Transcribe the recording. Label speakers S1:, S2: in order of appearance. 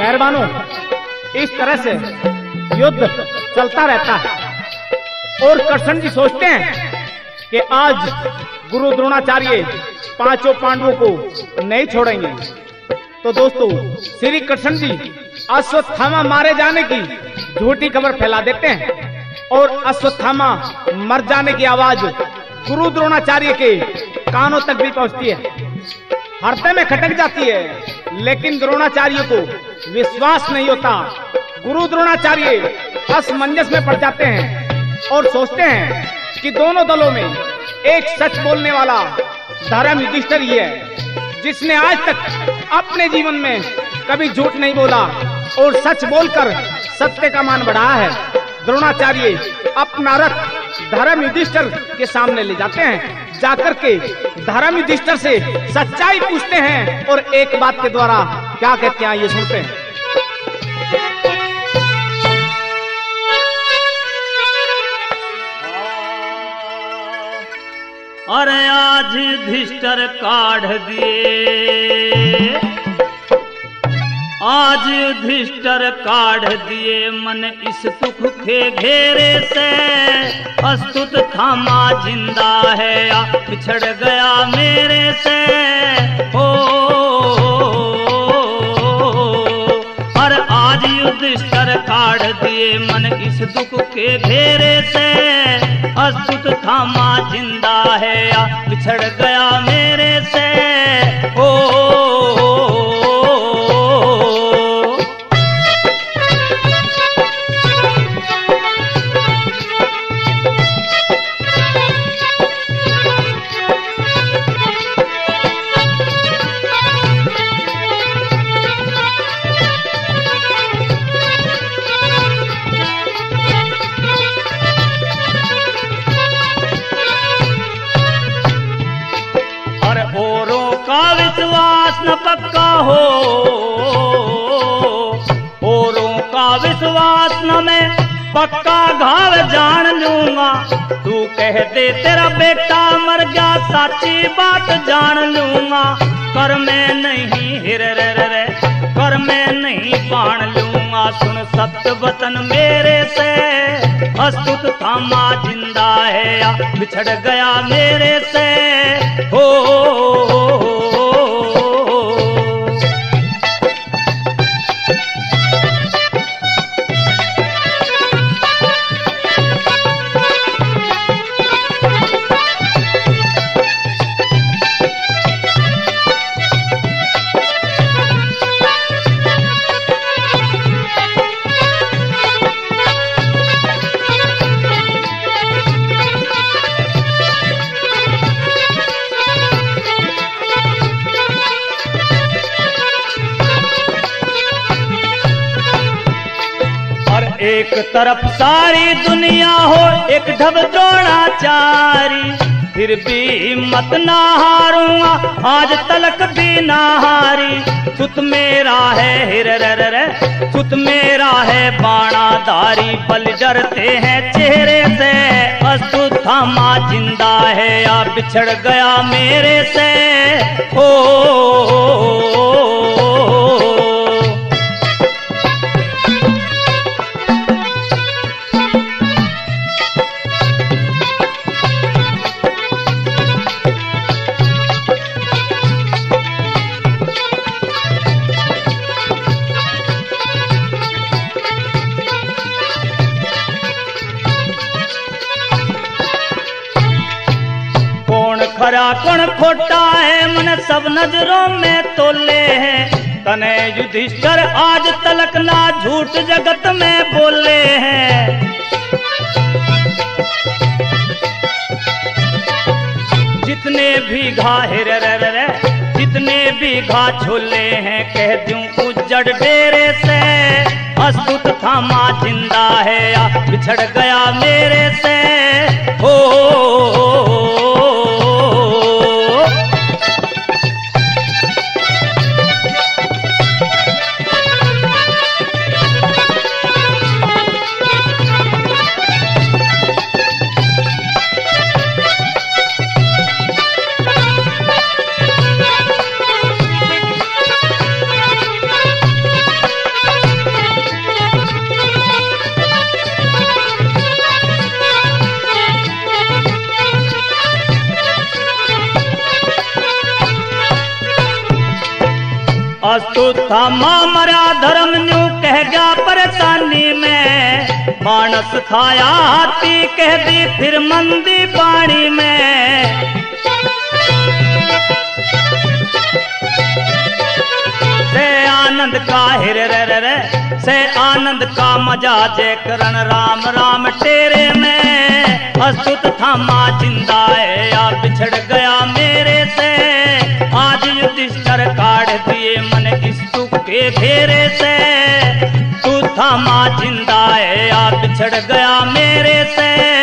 S1: मेहरबानों, इस तरह से युद्ध चलता रहता है और कृष्ण जी सोचते हैं कि आज गुरु द्रोणाचार्य पांचों पांडवों को नहीं छोड़ेंगे। तो दोस्तों, श्री कृष्ण जी अश्वत्थामा मारे जाने की झूठी खबर फैला देते हैं और अश्वत्थामा मर जाने की आवाज गुरु द्रोणाचार्य के कानों तक भी पहुंचती है, हृदय में खटक जाती है, लेकिन द्रोणाचार्य को विश्वास नहीं होता। गुरु द्रोणाचार्य असमंजस में पड़ जाते हैं और सोचते हैं कि दोनों दलों में एक सच बोलने वाला धर्म युधिष्ठिर ही है, जिसने आज तक अपने जीवन में कभी झूठ नहीं बोला और सच बोलकर सत्य का मान बढ़ाया है। द्रोणाचार्य अपना रथ धर्म युधिष्ठिर के सामने ले जाते हैं, जाकर के धर्म युधिष्ठिर से सच्चाई पूछते हैं और एक बात के द्वारा क्या कहते हैं ये सुनते हैं।
S2: अरे आज युधिष्ठिर काढ़ दिए, आज युधिष्ठिर काढ़ दिए मन इस दुख के घेरे से, अस्तुत थामा जिंदा है या बिछड़ गया मेरे से। हो और आज युधिष्ठिर काढ़ दिए मन इस दुख के घेरे से, अस्तुत थामा जिंदा है या बिछड़ गया मेरे से। न पक्का हो, औरों का विश्वास न मैं पक्का घाव जान लूंगा। तू कह दे तेरा बेटा मर गया, साची बात जान लूंगा। कर मैं नहीं हिर रे, कर मैं नहीं बाण लूंगा। सुन सत्य वचन मेरे से, अस्तुत थामा जिंदा है या बिछड़ गया मेरे से। हो एक तरफ सारी दुनिया हो एक ढब द्रोणाचारी, फिर भी मत ना हारूंगा आज तलक भी ना हारी। सुत मेरा है हिर रे, सुत मेरा है बाणाधारी। बल डरते हैं चेहरे से, अस्तुत थामा जिंदा है या बिछड़ गया मेरे से। खरा कौन खोटा है मन सब नजरों में तोले हैं। तने युधिष्ठिर आज तलक ना झूठ जगत में बोले हैं। जितने भी घाहिर रे, जितने भी घा झोले हैं, कह दूं उजड़ डेरे से। अस्तुत थामा जिंदा है या बिछड़ गया मेरे से। अस्तुत्थामा मरा धर्म न्यू कह गया परेशानी में, मानस खाया हाथी कह दी फिर मंदी पानी में। से आनंद का हिर रे से आनंद का मजा जे करण राम राम तेरे में। अस्तुत थामा जिंदा है या बिछड़ गया मेरे से, आज युधिष्ठिर काढ़ दिए मन इस दुख के घेरे से। तू थामा जिंदा है या बिछड़ गया मेरे से,